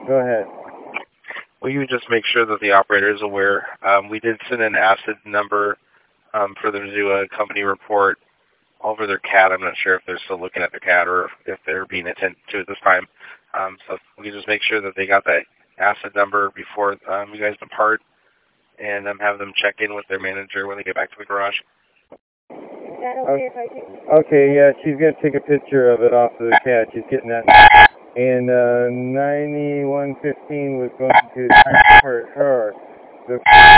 Go ahead. Will you just make sure that the operator is aware? We did send an ACID number for them to do a company report over their CAD. I'm not sure if they're still looking at their CAD or if they're being attended to at this time. So we can just make sure that they got that ACID number before you guys depart, and have them check in with their manager when they get back to the garage. Okay, yeah, she's going to take a picture of it off of the CAD. She's getting that. And 9115 was going to transport her. The